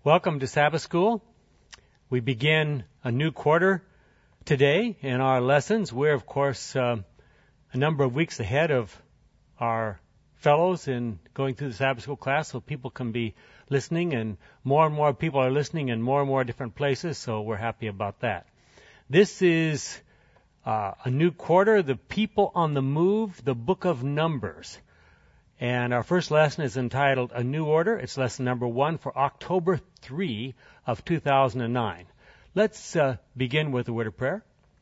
Welcome to Sabbath School. We begin a new quarter today in our lessons. We're, of course, a number of weeks ahead of our fellows in going through the Sabbath School class, so people can be listening, and more people are listening in more different places, so we're happy about that. This is a new quarter, the people on the move, the book of Numbers. And our first lesson is entitled A New Order. It's lesson number 1 for October 3 of 2009. Let's begin with a word of prayer.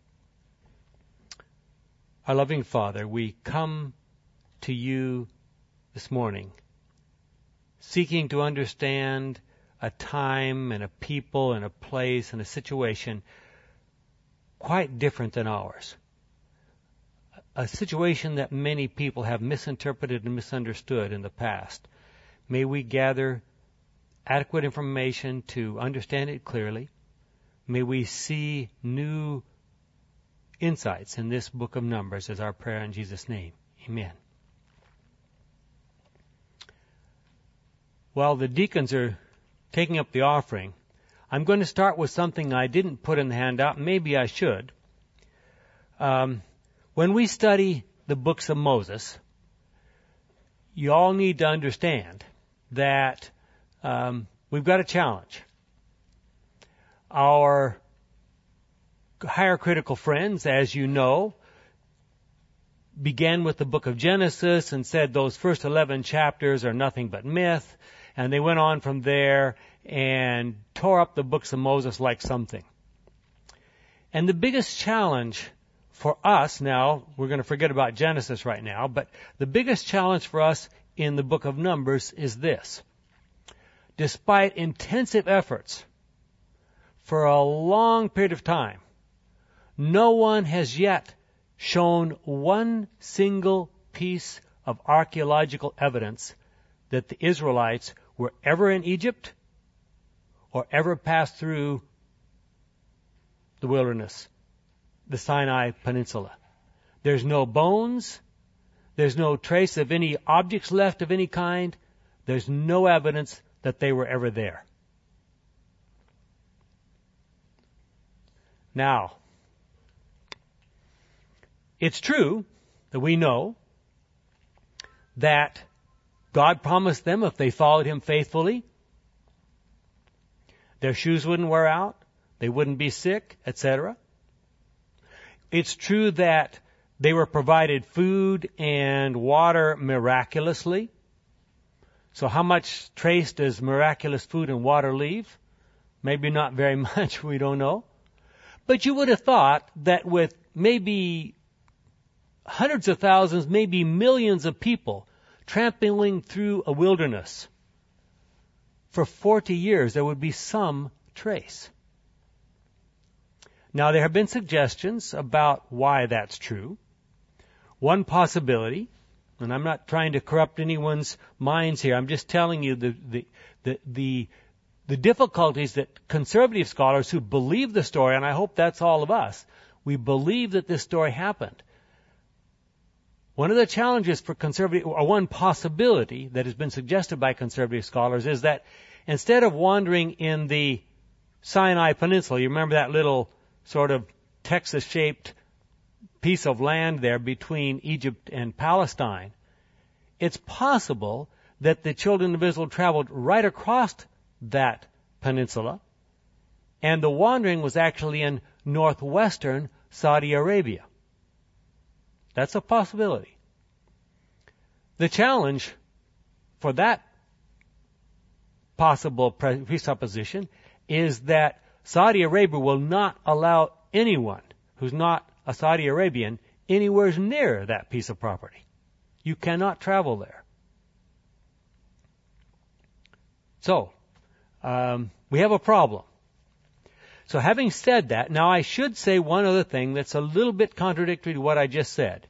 Our loving Father, we come to you this morning, seeking to understand a time and a people and a place and a situation quite different than ours. A situation that many people have misinterpreted and misunderstood in the past. May we gather adequate information to understand it clearly. May we see new insights in this book of Numbers as our prayer in Jesus' name. Amen. While the deacons are taking up the offering, I'm going to start with something I didn't put in the handout. Maybe I should. When we study the books of Moses, you all need to understand that we've got a challenge. Our higher critical friends, as you know, began with the book of Genesis and said those first 11 chapters are nothing but myth, and they went on from there and tore up the books of Moses like something. And the biggest challenge for us now, we're going to forget about Genesis right now, but the biggest challenge for us in the book of Numbers is this. Despite intensive efforts for a long period of time, no one has yet shown one single piece of archaeological evidence that the Israelites were ever in Egypt or ever passed through the wilderness, the Sinai Peninsula. There's no bones. There's no trace of any objects left of any kind. There's no evidence that they were ever there. Now, it's true that we know that God promised them if they followed Him faithfully, their shoes wouldn't wear out, they wouldn't be sick, etc. It's true that they were provided food and water miraculously. So how much trace does miraculous food and water leave? Maybe not very much, we don't know. But you would have thought that with maybe hundreds of thousands, maybe millions of people trampling through a wilderness for 40 years, there would be some trace. Now, there have been suggestions about why that's true. One possibility, and I'm not trying to corrupt anyone's minds here, I'm just telling you the difficulties that conservative scholars who believe the story, and I hope that's all of us, we believe that this story happened. One of the challenges for conservative, or one possibility that has been suggested by conservative scholars, is that instead of wandering in the Sinai Peninsula, you remember that little sort of Texas-shaped piece of land there between Egypt and Palestine, it's possible that the children of Israel traveled right across that peninsula, and the wandering was actually in northwestern Saudi Arabia. That's a possibility. The challenge for that possible presupposition is that Saudi Arabia will not allow anyone who's not a Saudi Arabian anywhere near that piece of property. You cannot travel there. So, we have a problem. So having said that, now I should say one other thing that's a little bit contradictory to what I just said.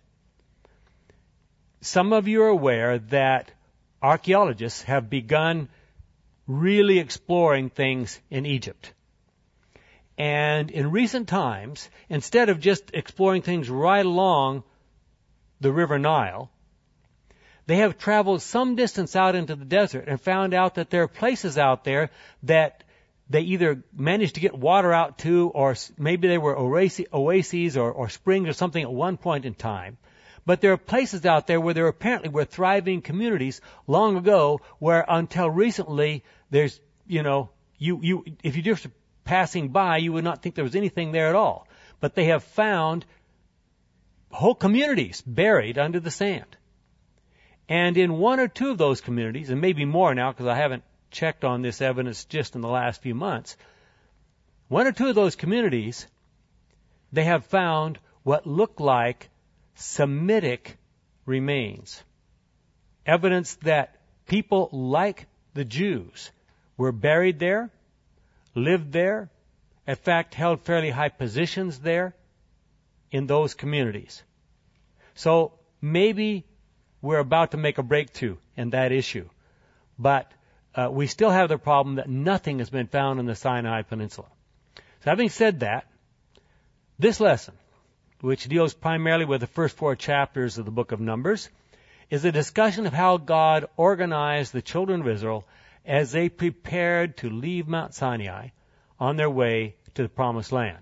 Some of you are aware that archaeologists have begun really exploring things in Egypt. And in recent times, instead of just exploring things right along the River Nile, they have traveled some distance out into the desert and found out that there are places out there that they either managed to get water out to, or maybe they were oases or springs or something at one point in time. But there are places out there where there apparently were thriving communities long ago where until recently there's, if you just passing by, you would not think there was anything there at all. But they have found whole communities buried under the sand. And in one or two of those communities, and maybe more now because I haven't checked on this evidence just in the last few months, one or two of those communities, they have found what look like Semitic remains. Evidence that people like the Jews were buried there, lived there, in fact held fairly high positions there in those communities. So maybe we're about to make a breakthrough in that issue. But we still have the problem that nothing has been found in the Sinai Peninsula. So having said that, this lesson, which deals primarily with the first 4 chapters of the book of Numbers, is a discussion of how God organized the children of Israel as they prepared to leave Mount Sinai on their way to the Promised Land.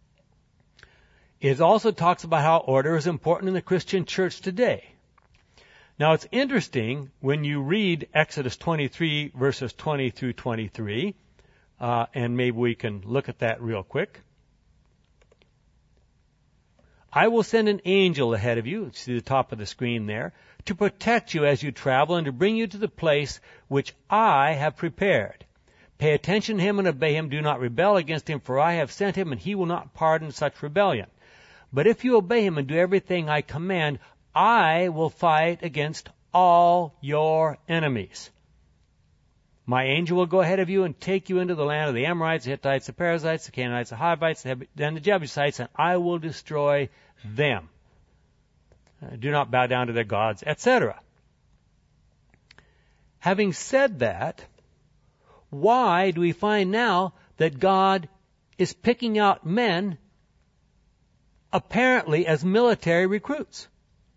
It also talks about how order is important in the Christian church today. Now, it's interesting when you read Exodus 23, verses 20 through 23, and maybe we can look at that real quick. I will send an angel ahead of you, see the top of the screen there, to protect you as you travel and to bring you to the place which I have prepared. Pay attention to him and obey him. Do not rebel against him, for I have sent him, and he will not pardon such rebellion. But if you obey him and do everything I command, I will fight against all your enemies. My angel will go ahead of you and take you into the land of the Amorites, the Hittites, the Perizzites, the Canaanites, the Hivites, and the Jebusites, and I will destroy them. Do not bow down to their gods, etc. Having said that, why do we find now that God is picking out men apparently as military recruits?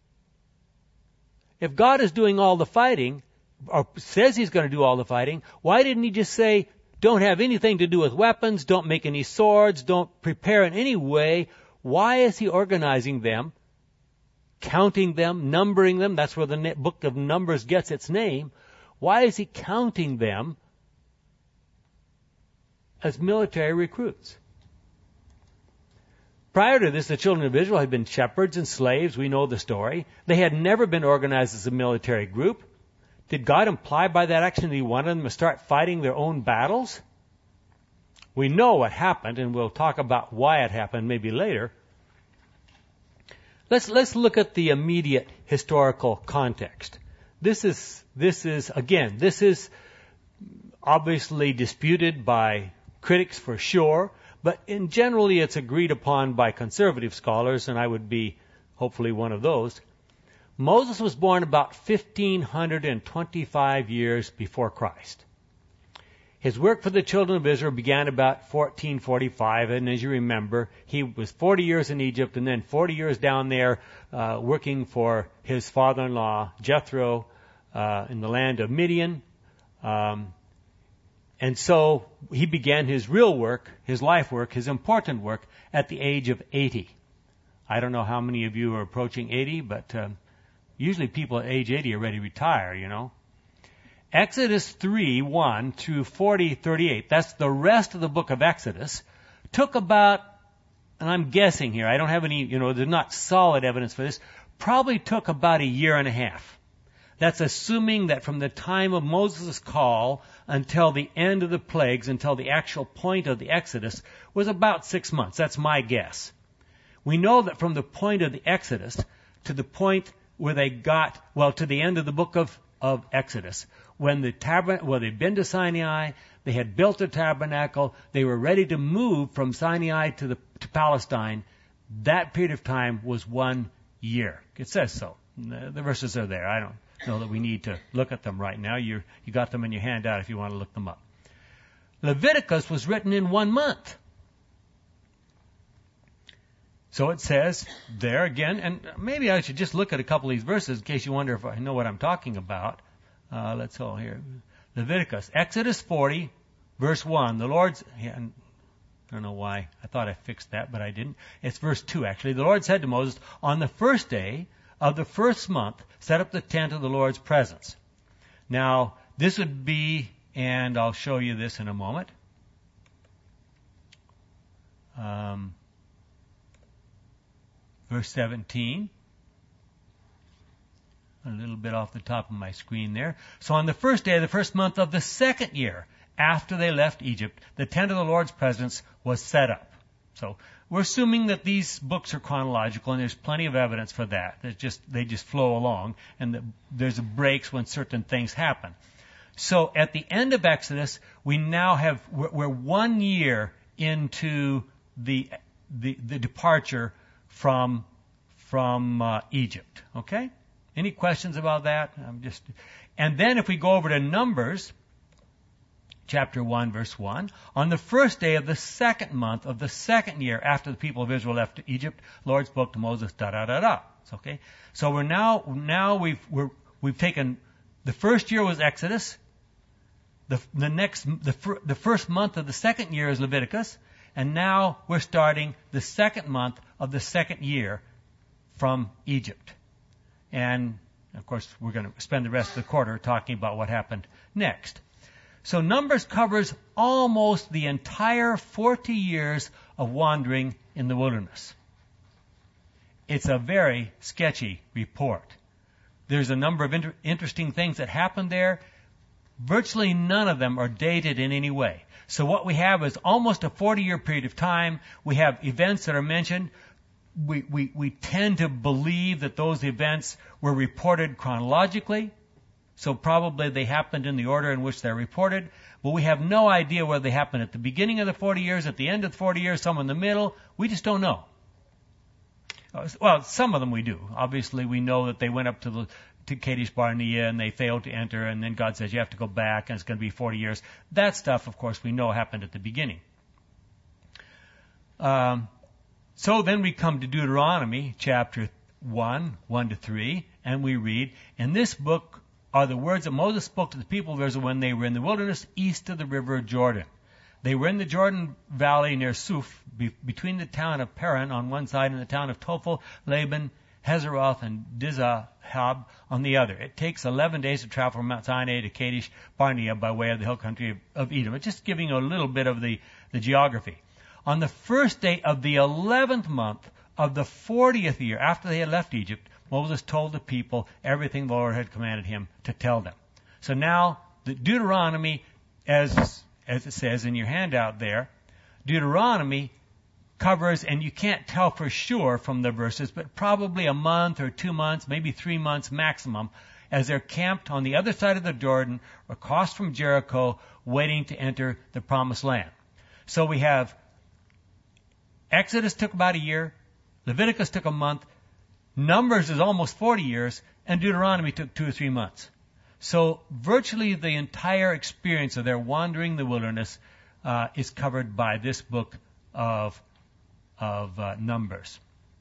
If God is doing all the fighting, or says he's going to do all the fighting, why didn't he just say, don't have anything to do with weapons, don't make any swords, don't prepare in any way? Why is he organizing them, counting them, numbering them? That's where the book of Numbers gets its name. Why is he counting them as military recruits? Prior to this, the children of Israel had been shepherds and slaves. We know the story. They had never been organized as a military group. Did God imply by that action that he wanted them to start fighting their own battles? We know what happened, and we'll talk about why it happened maybe later. Let's look at the immediate historical context. This is obviously disputed by critics for sure, but generally it's agreed upon by conservative scholars, and I would be hopefully one of those. Moses was born about 1,525 years before Christ. His work for the children of Israel began about 1445, and as you remember, he was 40 years in Egypt and then 40 years down there working for his father-in-law, Jethro, in the land of Midian. And so he began his real work, his life work, his important work, at the age of 80. I don't know how many of you are approaching 80, but usually people at age 80 are ready to retire, you know. Exodus 3:1 through 40:38, that's the rest of the book of Exodus, took about, and I'm guessing here, I don't have any, there's not solid evidence for this, probably took about a year and a half. That's assuming that from the time of Moses' call until the end of the plagues, until the actual point of the Exodus, was about 6 months. That's my guess. We know that from the point of the Exodus to the point where they got, to the end of the book of Exodus, when they'd been to Sinai, they had built a tabernacle, they were ready to move from Sinai to Palestine, that period of time was 1 year. It says so. The verses are there. I don't know that we need to look at them right now. You got them in your handout if you want to look them up. Leviticus was written in 1 month. So it says there again, and maybe I should just look at a couple of these verses in case you wonder if I know what I'm talking about. Let's go here. Leviticus. Exodus 40, verse 1. The Lord's... Yeah, I don't know why. I thought I fixed that, but I didn't. It's verse 2, actually. The Lord said to Moses, on the first day of the first month, set up the tent of the Lord's presence. Now, this would be, and I'll show you this in a moment. Verse 17. A little bit off the top of my screen there. So on the first day of the first month of the second year, after they left Egypt, the tent of the Lord's presence was set up. So we're assuming that these books are chronological, and there's plenty of evidence for that. They just flow along, and there's breaks when certain things happen. So at the end of Exodus, we're 1 year into the departure from Egypt. Okay? Any questions about that? And then if we go over to Numbers, chapter 1, verse 1, on the first day of the second month of the second year after the people of Israel left Egypt, the Lord spoke to Moses, da-da-da-da. Okay? So we've taken, the first year was Exodus, the first month of the second year is Leviticus, and now we're starting the second month of the second year from Egypt. And, of course, we're going to spend the rest of the quarter talking about what happened next. So Numbers covers almost the entire 40 years of wandering in the wilderness. It's a very sketchy report. There's a number of interesting things that happened there. Virtually none of them are dated in any way. So what we have is almost a 40-year period of time. We have events that are mentioned. We tend to believe that those events were reported chronologically. So probably they happened in the order in which they're reported. But we have no idea whether they happened at the beginning of the 40 years, at the end of the 40 years, somewhere in the middle. We just don't know. Well, some of them we do. Obviously, we know that they went up to Kadesh Barnea and they failed to enter, and then God says you have to go back and it's going to be 40 years. That stuff, of course, we know happened at the beginning. So then we come to Deuteronomy chapter 1 to 3, and we read, in this book are the words that Moses spoke to the people of Israel when they were in the wilderness east of the river Jordan. They were in the Jordan Valley near Suf, between the town of Paran on one side and the town of Tophel, Laban, Hazeroth, and Dizahab on the other. It takes 11 days to travel from Mount Sinai to Kadesh Barnea by way of the hill country of Edom. It's just giving you a little bit of the geography. On the first day of the 11th month of the 40th year after they had left Egypt, Moses told the people everything the Lord had commanded him to tell them. So now, the Deuteronomy, as it says in your handout there, Deuteronomy covers, and you can't tell for sure from the verses, but probably a month or 2 months, maybe 3 months maximum, as they're camped on the other side of the Jordan, across from Jericho, waiting to enter the Promised Land. So we have Exodus took about a year, Leviticus took a month, Numbers is almost 40 years, and Deuteronomy took 2 or 3 months. So virtually the entire experience of their wandering the wilderness is covered by this book of Numbers.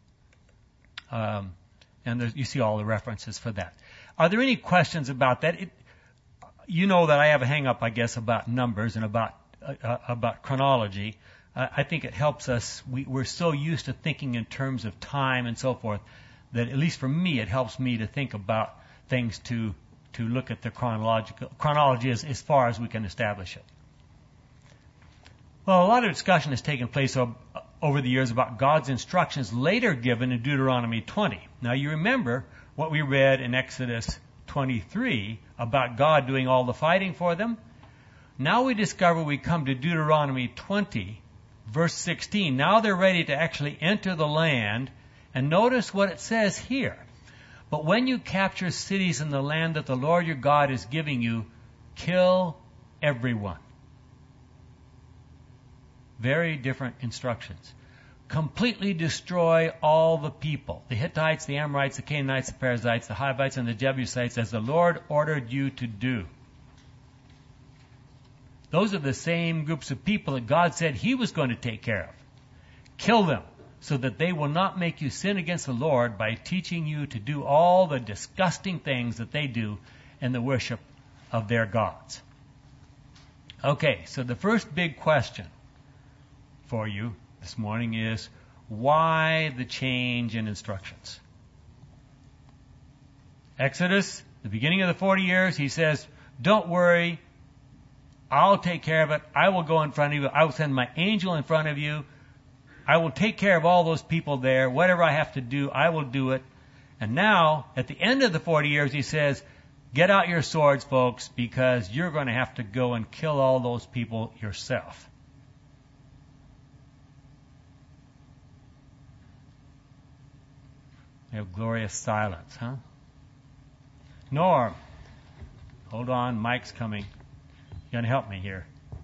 And you see all the references for that. Are there any questions about that? You know that I have a hang-up, I guess, about Numbers and about chronology. I think it helps us. We're so used to thinking in terms of time and so forth that, at least for me, it helps me to think about things to look at the chronology as far as we can establish it. Well, a lot of discussion has taken place over the years about God's instructions later given in Deuteronomy 20. Now, you remember what we read in Exodus 23 about God doing all the fighting for them? Now we discover we come to Deuteronomy 20, verse 16. Now they're ready to actually enter the land. And notice what it says here. But when you capture cities in the land that the Lord your God is giving you, kill everyone. Very different instructions. Completely destroy all the people. The Hittites, the Amorites, the Canaanites, the Perizzites, the Hivites, and the Jebusites, as the Lord ordered you to do. Those are the same groups of people that God said He was going to take care of. Kill them, so that they will not make you sin against the Lord by teaching you to do all the disgusting things that they do in the worship of their gods. Okay, so the first big question for you this morning is, why the change in instructions? Exodus, the beginning of the 40 years, he says, don't worry, I'll take care of it. I will go in front of you. I will send my angel in front of you. I will take care of all those people there. Whatever I have to do, I will do it. And now, at the end of the 40 years, he says, get out your swords, folks, because you're going to have to go and kill all those people yourself. We have glorious silence, huh? Norm. Hold on, Mike's coming. You're going to help me here.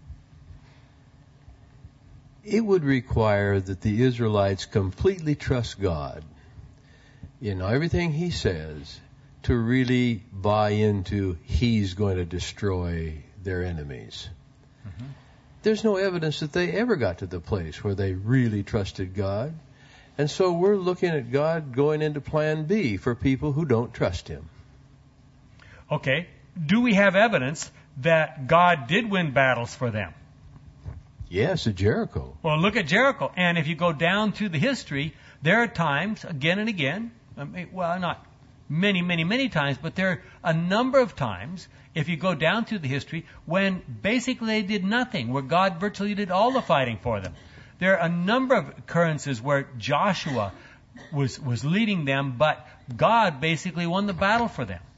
It would require that the Israelites completely trust God in everything He says to really buy into He's going to destroy their enemies. Mm-hmm. There's no evidence that they ever got to the place where they really trusted God. And so we're looking at God going into plan B for people who don't trust Him. Okay. Do we have evidence that God did win battles for them? Yes, at Jericho. Well, look at Jericho. And if you go down through the history, there are times, again and again, not many times, but there are a number of times, if you go down through the history, when basically they did nothing, where God virtually did all the fighting for them. There are a number of occurrences where Joshua was leading them, but God basically won the battle for them.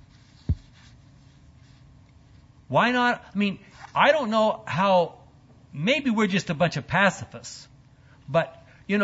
Why not? I mean, I don't know how, maybe we're just a bunch of pacifists, but,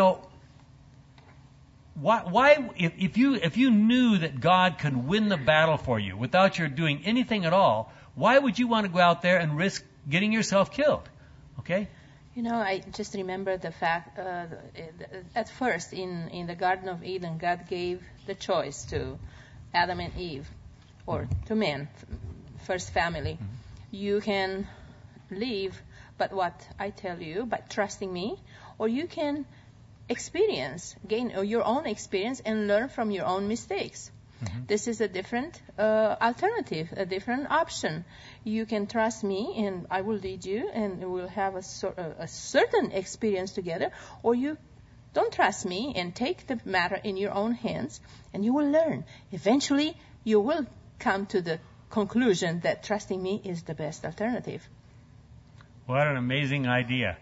why if you knew that God could win the battle for you without your doing anything at all, why would you want to go out there and risk getting yourself killed? Okay? I just remember the fact, at first in the Garden of Eden, God gave the choice to Adam and Eve, or to man, first family. Mm-hmm. You can live but what I tell you by trusting me, or you can gain your own experience and learn from your own mistakes. Mm-hmm. This is a different alternative, a different option. You can trust me and I will lead you and we'll have a certain experience together, or you don't trust me and take the matter in your own hands and you will learn. Eventually you will come to the conclusion that trusting me is the best alternative. What an amazing idea.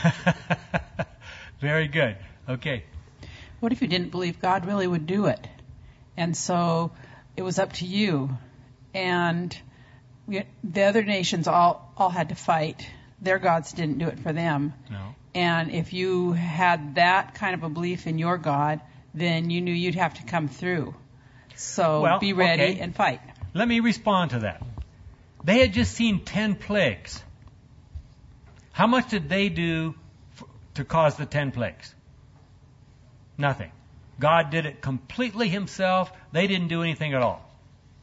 Very good. Okay. What if you didn't believe God really would do it? And so it was up to you. And the other nations all had to fight. Their gods didn't do it for them. No. And if you had that kind of a belief in your God, then you knew you'd have to come through. So be ready and fight. Let me respond to that. They had just seen 10 plagues. How much did they do to cause the 10 plagues? Nothing. God did it completely Himself. They didn't do anything at all.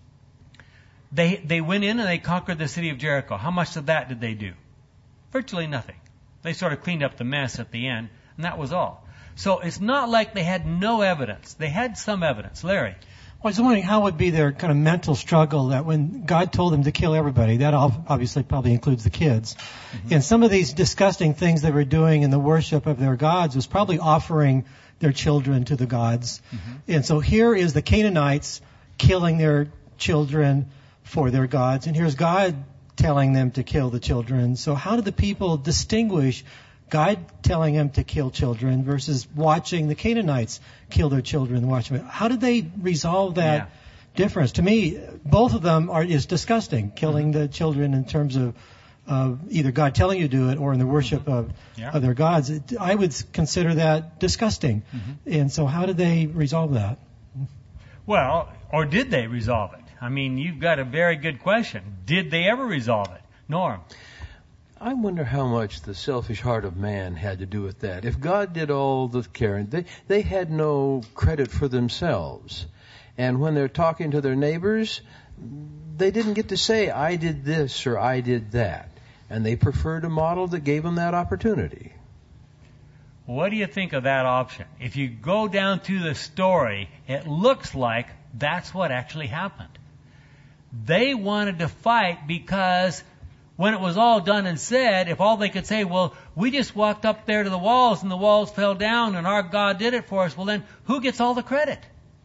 They went in and they conquered the city of Jericho. How much of that did they do? Virtually nothing. They sort of cleaned up the mess at the end, and that was all. So it's not like they had no evidence. They had some evidence. Larry? I was wondering how would be their kind of mental struggle that when God told them to kill everybody, that obviously probably includes the kids. Mm-hmm. And some of these disgusting things they were doing in the worship of their gods was probably offering their children to the gods. Mm-hmm. And so here is the Canaanites killing their children for their gods, and here's God telling them to kill the children. So how did the people distinguish God telling them to kill children versus watching the Canaanites kill their children? How did they resolve that difference? To me, both of them is disgusting, killing the children in terms of either God telling you to do it or in the worship of their gods. I would consider that disgusting. Mm-hmm. And so how did they resolve that? Well, or did they resolve it? I mean, you've got a very good question. Did they ever resolve it? Norm? I wonder how much the selfish heart of man had to do with that. If God did all the caring, they had no credit for themselves. And when they're talking to their neighbors, they didn't get to say, I did this or I did that. And they preferred a model that gave them that opportunity. What do you think of that option? If you go down through the story, it looks like that's what actually happened. They wanted to fight because when it was all done and said, if all they could say, well, we just walked up there to the walls and the walls fell down and our God did it for us, well then, who gets all the credit?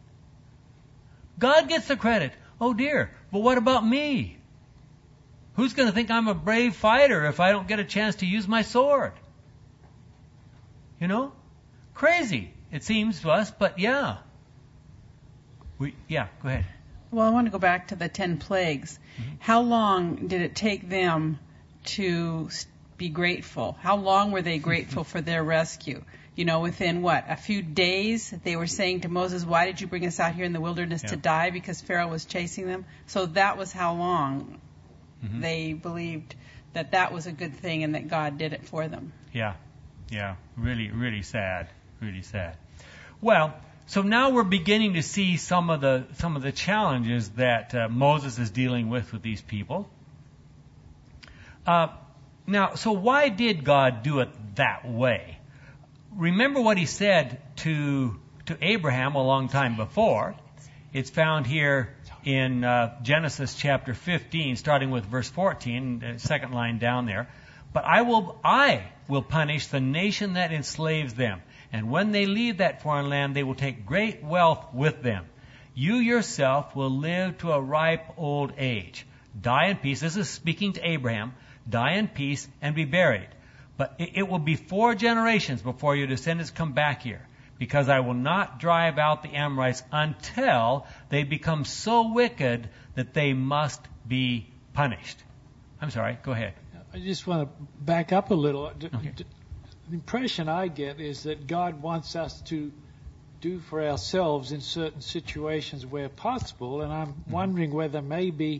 God gets the credit. Oh dear, but what about me? Who's going to think I'm a brave fighter if I don't get a chance to use my sword? You know? Crazy, it seems to us, but yeah. Go ahead. Well, I want to go back to the 10 plagues. Mm-hmm. How long did it take them to be grateful? How long were they grateful for their rescue? You know, within a few days, they were saying to Moses, why did you bring us out here in the wilderness to die? Because Pharaoh was chasing them. So that was how long they believed that was a good thing and that God did it for them. Yeah. Really, really sad. Really sad. Well, so now we're beginning to see some of the challenges that Moses is dealing with these people. Now, so why did God do it that way? Remember what he said to Abraham a long time before. It's found here in Genesis chapter 15, starting with verse 14, the second line down there. But I will punish the nation that enslaves them. And when they leave that foreign land, they will take great wealth with them. You yourself will live to a ripe old age. Die in peace. This is speaking to Abraham. Die in peace and be buried. But it will be 4 generations before your descendants come back here, because I will not drive out the Amorites until they become so wicked that they must be punished. I'm sorry, go ahead. I just want to back up a little. Okay. The impression I get is that God wants us to do for ourselves in certain situations where possible, and I'm wondering whether maybe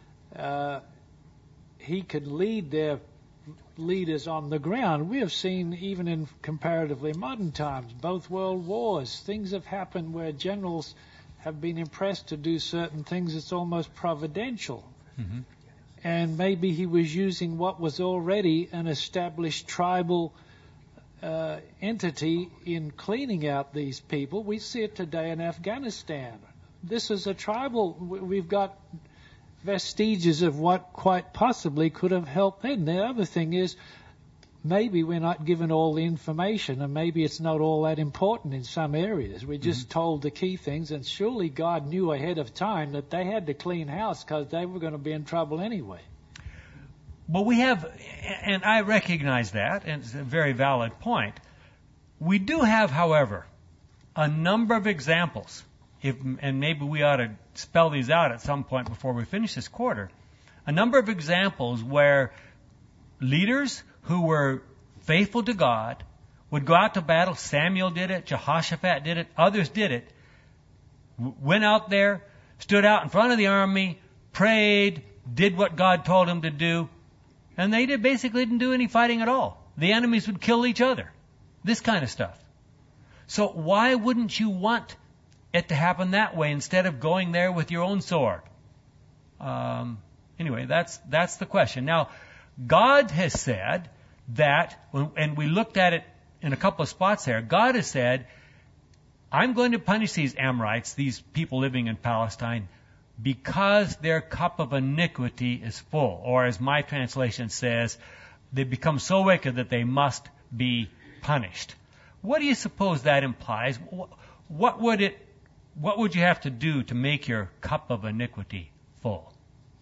He could lead their leaders on the ground. We have seen, even in comparatively modern times, both world wars, things have happened where generals have been impressed to do certain things. It's almost providential. Mm-hmm. And maybe He was using what was already an established tribal entity in cleaning out these people. We see it today in Afghanistan. This is a tribal. We've got vestiges of what quite possibly could have helped then. The other thing is, maybe we're not given all the information, and maybe it's not all that important in some areas. We're just told the key things, and surely God knew ahead of time that they had to clean house because they were going to be in trouble anyway. Well, we have, and I recognize that, and it's a very valid point. We do have, however, a number of examples, and maybe we ought to spell these out at some point before we finish this quarter, a number of examples where leaders who were faithful to God would go out to battle. Samuel did it, Jehoshaphat did it, others did it, went out there, stood out in front of the army, prayed, did what God told them to do, and they basically didn't do any fighting at all. The enemies would kill each other. This kind of stuff. So why wouldn't you want it to happen that way instead of going there with your own sword? Anyway, that's the question. Now, God has said that, and we looked at it in a couple of spots there, God has said, I'm going to punish these Amorites, these people living in Palestine, because their cup of iniquity is full. Or as my translation says, they become so wicked that they must be punished. What do you suppose that implies? What would you have to do to make your cup of iniquity full?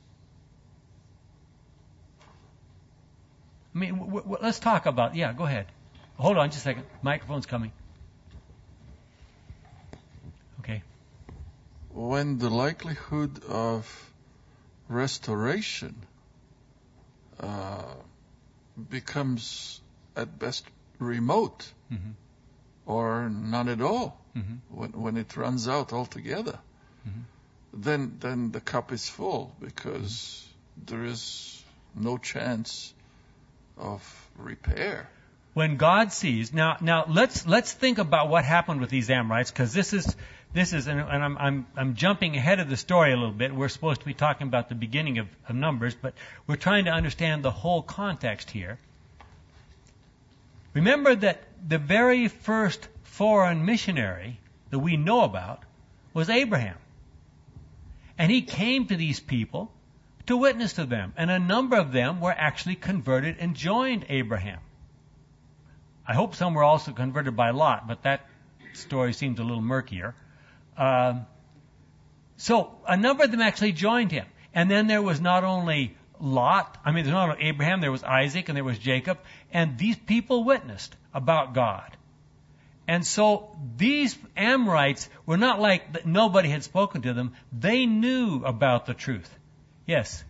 I mean, let's talk about, go ahead. Hold on just a second. Microphone's coming. Okay. When the likelihood of restoration becomes at best remote, or none at all, when it runs out altogether, then the cup is full, because there is no chance of repair. When God sees, now let's think about what happened with these Amorites, because this is, and I'm jumping ahead of the story a little bit. We're supposed to be talking about the beginning of Numbers, but we're trying to understand the whole context here. Remember that the very first foreign missionary that we know about was Abraham. And he came to these people to witness to them. And a number of them were actually converted and joined Abraham. I hope some were also converted by Lot, but that story seems a little murkier. So a number of them actually joined him. And then there was not only there's not only Abraham, there was Isaac and there was Jacob. And these people witnessed about God. And so these Amorites were not like that nobody had spoken to them. They knew about the truth. Yes?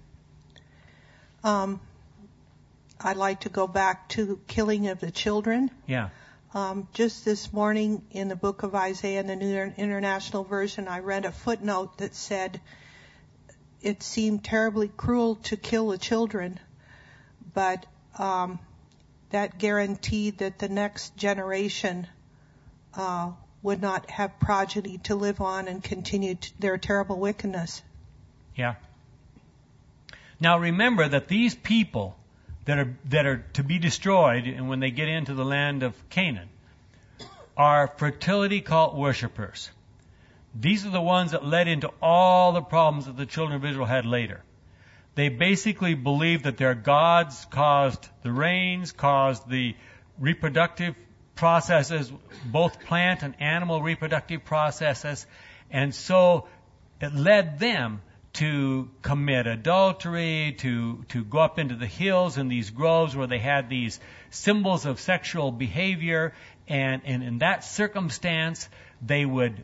I'd like to go back to killing of the children. Yeah. Just this morning in the book of Isaiah in the New International Version, I read a footnote that said it seemed terribly cruel to kill the children, but that guaranteed that the next generation would not have progeny to live on and continue their terrible wickedness. Yeah. Now remember that these people that are to be destroyed, and when they get into the land of Canaan, are fertility cult worshippers. These are the ones that led into all the problems that the children of Israel had later. They basically believed that their gods caused the rains, caused the reproductive processes, both plant and animal reproductive processes, and so it led them to commit adultery, to go up into the hills and these groves where they had these symbols of sexual behavior, and in that circumstance they would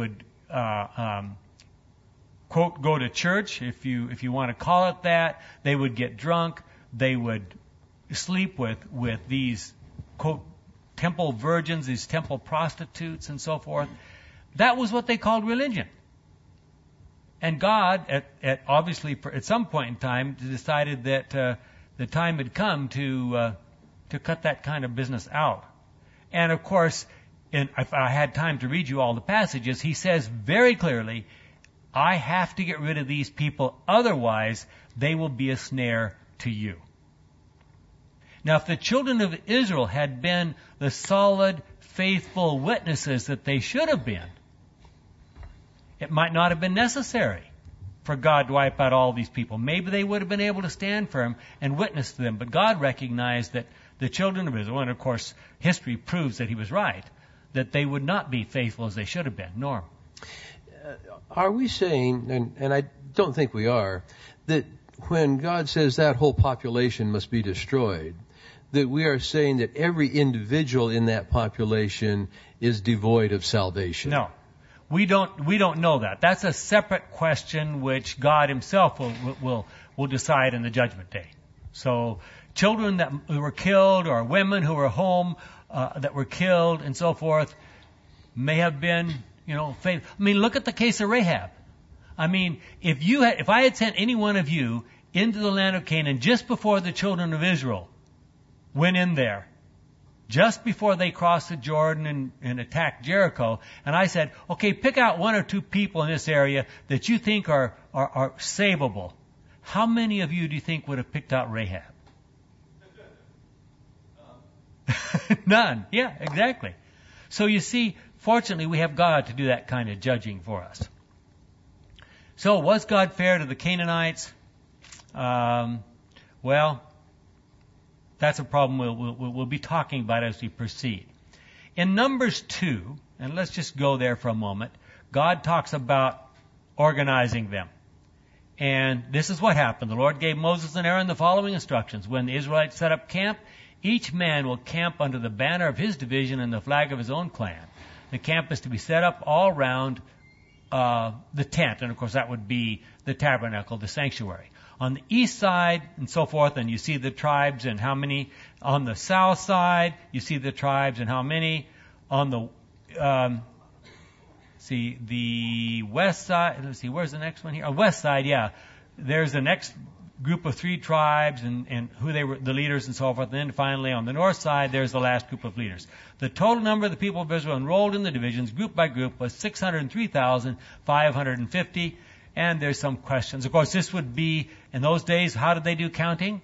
quote, go to church, if you want to call it that. They would get drunk. They would sleep with these, quote, temple virgins, these temple prostitutes and so forth. That was what they called religion. And God, at some point in time, decided that the time had come to cut that kind of business out. And of course, if I had time to read you all the passages, he says very clearly, I have to get rid of these people, otherwise they will be a snare to you. Now, if the children of Israel had been the solid, faithful witnesses that they should have been, it might not have been necessary for God to wipe out all these people. Maybe they would have been able to stand firm and witness to them. But God recognized that the children of Israel, and of course history proves that he was right, that they would not be faithful as they should have been. Norm? Are we saying, and I don't think we are, that when God says that whole population must be destroyed, that we are saying that every individual in that population is devoid of salvation? No. We don't know that. That's a separate question which God himself will decide in the judgment day. So children who were killed, or women who were home that were killed and so forth, may have been, faithful. I mean, look at the case of Rahab. I mean, if I had sent any one of you into the land of Canaan just before the children of Israel went in there, just before they crossed the Jordan and attacked Jericho, and I said, okay, pick out one or two people in this area that you think are savable. How many of you do you think would have picked out Rahab? None. Yeah, exactly. So you see, fortunately, we have God to do that kind of judging for us. So was God fair to the Canaanites? Well, that's a problem we'll be talking about as we proceed. In Numbers 2, and let's just go there for a moment, God talks about organizing them. And this is what happened. The Lord gave Moses and Aaron the following instructions. When the Israelites set up camp, each man will camp under the banner of his division and the flag of his own clan. The camp is to be set up all around the tent, and of course that would be the tabernacle, the sanctuary. On the east side and so forth, and you see the tribes and how many. On the south side, you see the tribes and how many. On the the west side. Let's see, where's the next one here? West side, yeah. There's the next group of 3 tribes and who they were, the leaders and so forth. And then finally on the north side, there's the last group of leaders. The total number of the people of Israel enrolled in the divisions, group by group, was 603,550. And there's some questions. Of course, this would be, in those days, how did they do counting?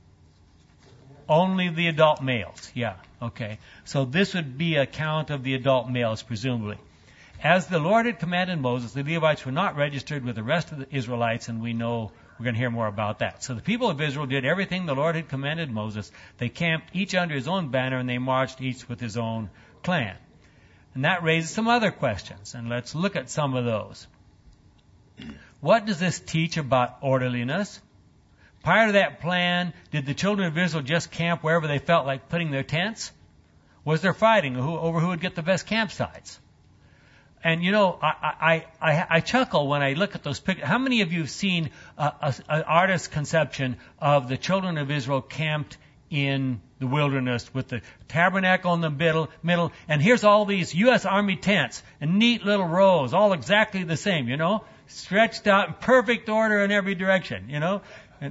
Only the adult males. Yeah, okay. So this would be a count of the adult males, presumably. As the Lord had commanded Moses, the Levites were not registered with the rest of the Israelites, and we know We're going to hear more about that. So the people of Israel did everything the Lord had commanded Moses. They camped each under his own banner, and they marched each with his own clan. And that raises some other questions, and let's look at some of those. What does this teach about orderliness? Prior to that plan, did the children of Israel just camp wherever they felt like putting their tents? Was there fighting over who would get the best campsites? And you know, I chuckle when I look at those pictures. How many of you have seen an artist's conception of the children of Israel camped in the wilderness with the tabernacle in the middle, and here's all these U.S. Army tents in neat little rows, all exactly the same, you know, stretched out in perfect order in every direction, you know? And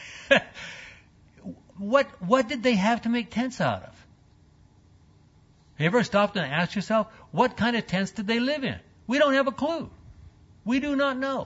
what did they have to make tents out of? Have you ever stopped and asked yourself, what kind of tents did they live in? We don't have a clue. We do not know.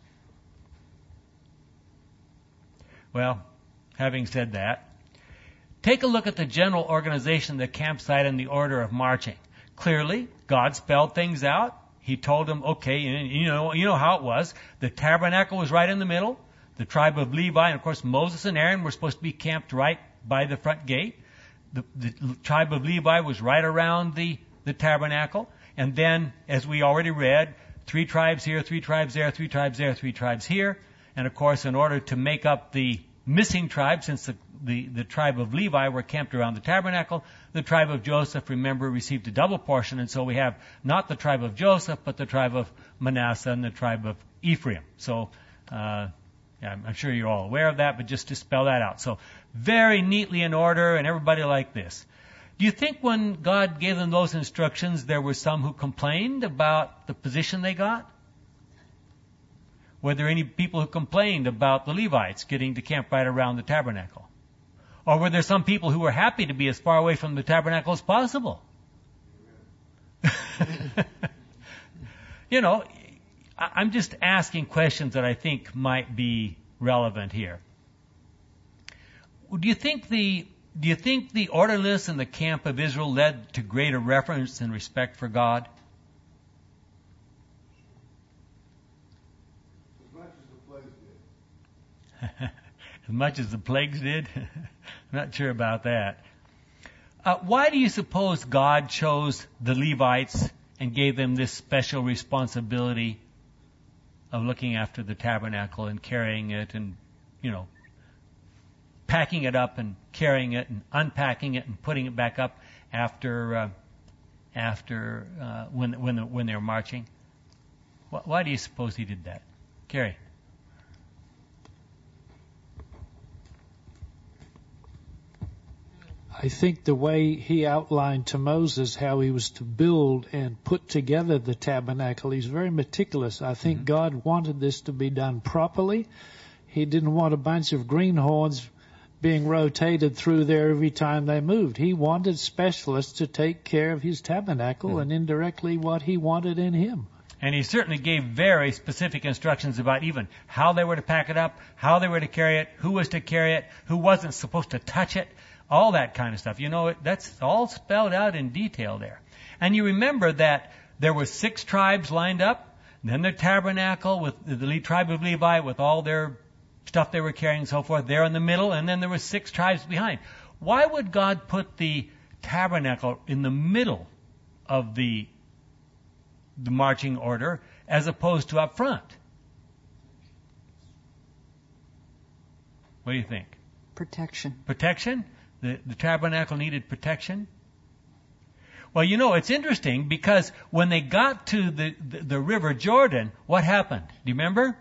Well, having said that, take a look at the general organization of the campsite and the order of marching. Clearly, God spelled things out. He told them, okay, you know how it was. The tabernacle was right in the middle. The tribe of Levi, and of course Moses and Aaron were supposed to be camped right by the front gate. The tribe of Levi was right around the tabernacle. And then, as we already read, 3 tribes here, 3 tribes there, 3 tribes there, 3 tribes here. And of course, in order to make up the missing tribe, since the tribe of Levi were camped around the tabernacle, the tribe of Joseph, remember, received a double portion. And so we have not the tribe of Joseph, but the tribe of Manasseh and the tribe of Ephraim. So, I'm sure you're all aware of that, but just to spell that out. So very neatly in order, and everybody like this. Do you think when God gave them those instructions, there were some who complained about the position they got? Were there any people who complained about the Levites getting to camp right around the tabernacle? Or were there some people who were happy to be as far away from the tabernacle as possible? You know, I'm just asking questions that I think might be relevant here. Do you think the orderliness in the camp of Israel led to greater reverence and respect for God? As much as the plagues did? I'm not sure about that. Why do you suppose God chose the Levites and gave them this special responsibility of looking after the tabernacle and carrying it and, you know, packing it up and carrying it and unpacking it and putting it back up after when they're marching? Why do you suppose he did that? Carrie? I think the way he outlined to Moses how he was to build and put together the tabernacle, he's very meticulous. I think God wanted this to be done properly. He didn't want a bunch of greenhorns being rotated through there every time they moved. He wanted specialists to take care of his tabernacle and indirectly what he wanted in him. And he certainly gave very specific instructions about even how they were to pack it up, how they were to carry it, who was to carry it, who wasn't supposed to touch it. All that kind of stuff. You know, that's all spelled out in detail there. And you remember that there were 6 tribes lined up, and then the tabernacle with the tribe of Levi with all their stuff they were carrying and so forth, there in the middle, and then there were 6 tribes behind. Why would God put the tabernacle in the middle of the marching order as opposed to up front? What do you think? Protection. Protection? The tabernacle needed protection? Well, you know, it's interesting because when they got to the river Jordan, what happened? Do you remember?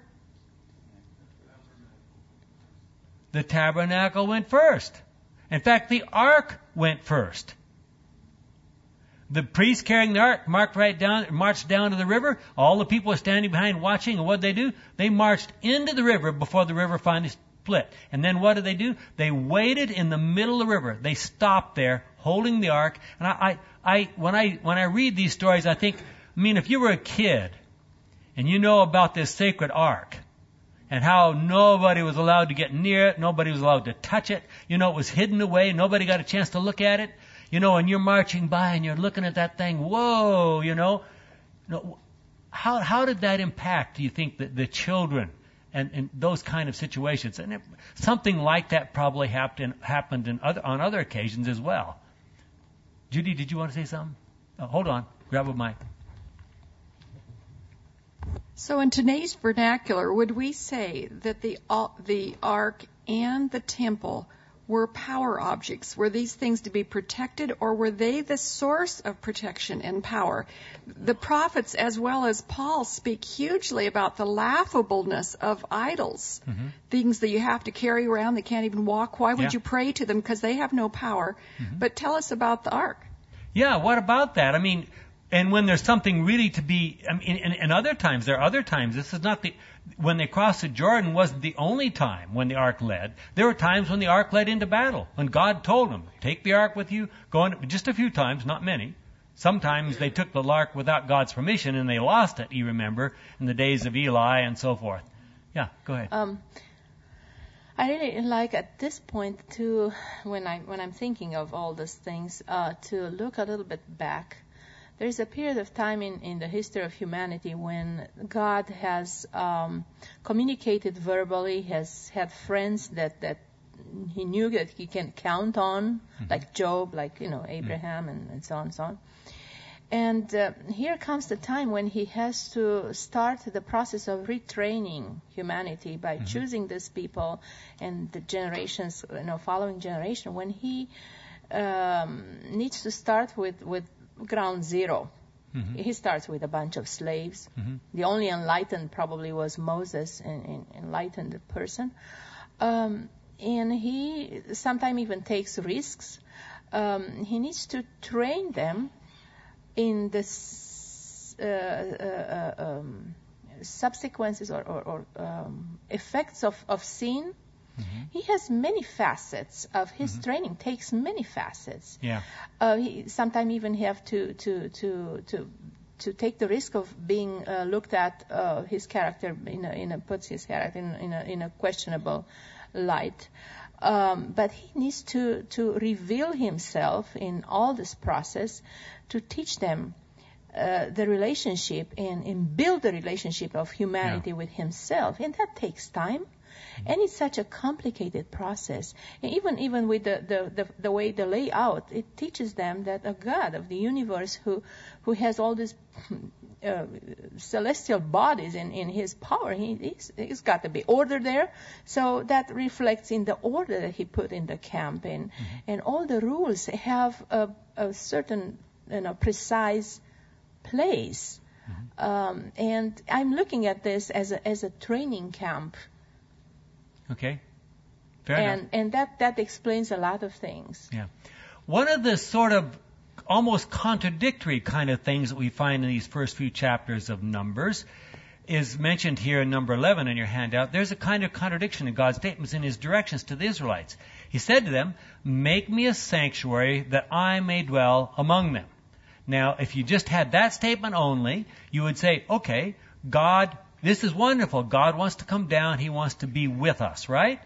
The tabernacle went first. In fact, the ark went first. The priests carrying the ark marched down to the river. All the people were standing behind watching, and what did they do? They marched into the river before the river finally split. And then what did they do? They waited in the middle of the river. They stopped there, holding the ark. And when I read these stories, I think, if you were a kid and you know about this sacred ark and how nobody was allowed to get near it, nobody was allowed to touch it, it was hidden away, nobody got a chance to look at it, and you're marching by and you're looking at that thing, whoa, how did that impact, do you think, the children and those kind of situations. And something like that probably happened on other occasions as well. Judy, did you want to say something? Oh, hold on. Grab a mic. So in today's vernacular, would we say that the ark and the temple were power objects? Were these things to be protected, or were they the source of protection and power? The prophets, as well as Paul, speak hugely about the laughableness of idols, things that you have to carry around. They can't even walk. Why would you pray to them? Because they have no power. But tell us about the ark. Yeah, what about that? I mean, and when there's something really to be, I mean, and other times, there are other times. This is not when they crossed the Jordan wasn't the only time when the ark led. There were times when the ark led into battle, when God told them, take the ark with you, go in, just a few times, not many. Sometimes they took the ark without God's permission and they lost it, you remember, in the days of Eli and so forth. Yeah, go ahead. I really like at this point to, when I'm thinking of all these things, to look a little bit back. There's a period of time in the history of humanity when God has communicated verbally, has had friends that he knew that he can count on, like Job, like, Abraham, and so on and so on. And here comes the time when he has to start the process of retraining humanity by choosing these people and the generations, following generation, when he needs to start with ground zero. He starts with a bunch of slaves. The only enlightened probably was Moses, an enlightened person. And he sometimes even takes risks. He needs to train them in the subsequences or effects of sin. He has many facets of his training. Takes many facets. Yeah. He sometimes even have to take the risk of being looked at his character puts his character in a questionable light. But he needs to reveal himself in all this process to teach them the relationship and build the relationship of humanity with himself, and that takes time. And it's such a complicated process. And even with the way the layout, it teaches them that a God of the universe who has all these celestial bodies in his power, he's got to be order there. So that reflects in the order that he put in the camp, and all the rules have a certain precise place. And I'm looking at this as a training camp. Okay. Fair enough. And that explains a lot of things. Yeah. One of the sort of almost contradictory kind of things that we find in these first few chapters of Numbers is mentioned here in number 11 in your handout. There's a kind of contradiction in God's statements in his directions to the Israelites. He said to them, make me a sanctuary that I may dwell among them. Now, if you just had that statement only, you would say, okay, God, this is wonderful. God wants to come down. He wants to be with us, right?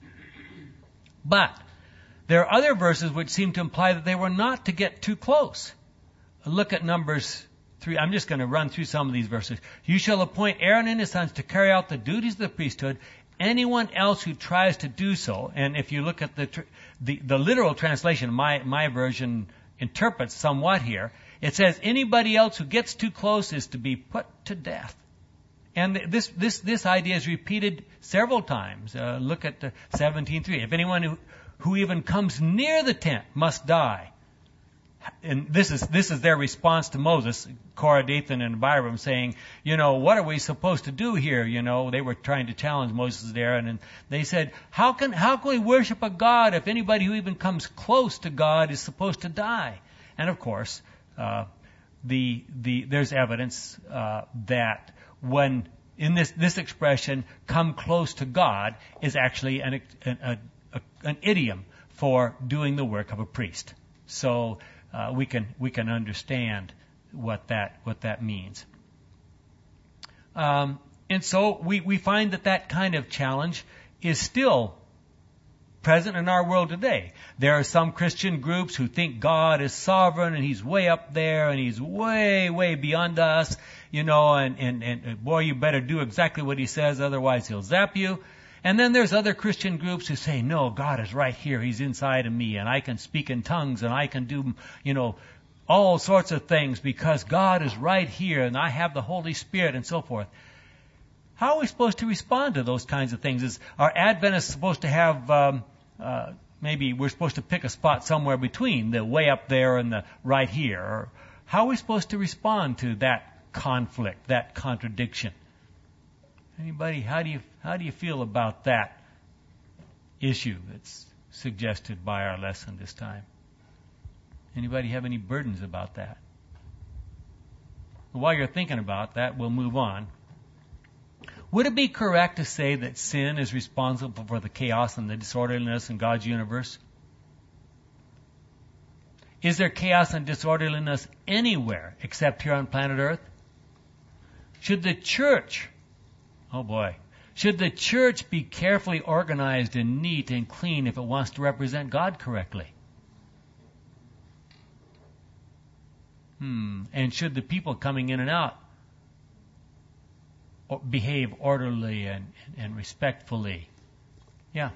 But there are other verses which seem to imply that they were not to get too close. Look at Numbers 3. I'm just going to run through some of these verses. You shall appoint Aaron and his sons to carry out the duties of the priesthood. Anyone else who tries to do so, and if you look at the literal translation, my version interprets somewhat here. It says anybody else who gets too close is to be put to death. And this idea is repeated several times. Look at 17:3. If anyone who even comes near the tent must die. And this is their response to Moses, Korah, Dathan, and Abiram, saying, what are we supposed to do here? They were trying to challenge Moses and Aaron, and they said, how can we worship a God if anybody who even comes close to God is supposed to die? And of course, there's evidence that when in this expression, come close to God, is actually an idiom for doing the work of a priest. So we can understand what that means. And so we find that kind of challenge is still present in our world today. There are some Christian groups who think God is sovereign and he's way up there and he's way, way beyond us and boy, you better do exactly what he says, otherwise he'll zap you. And then there's other Christian groups who say, no, God is right here. He's inside of me, and I can speak in tongues, and I can do, all sorts of things because God is right here, and I have the Holy Spirit, and so forth. How are we supposed to respond to those kinds of things? Are Adventists supposed to have, maybe we're supposed to pick a spot somewhere between the way up there and the right here? Or how are we supposed to respond to that conflict, that contradiction? Anybody, how do you feel about that issue that's suggested by our lesson this time? Anybody have any burdens about that? While you're thinking about that, we'll move on. Would it be correct to say that sin is responsible for the chaos and the disorderliness in God's universe? Is there chaos and disorderliness anywhere except here on planet Earth? Should the church be carefully organized and neat and clean if it wants to represent God correctly? And should the people coming in and out behave orderly and respectfully? Yeah.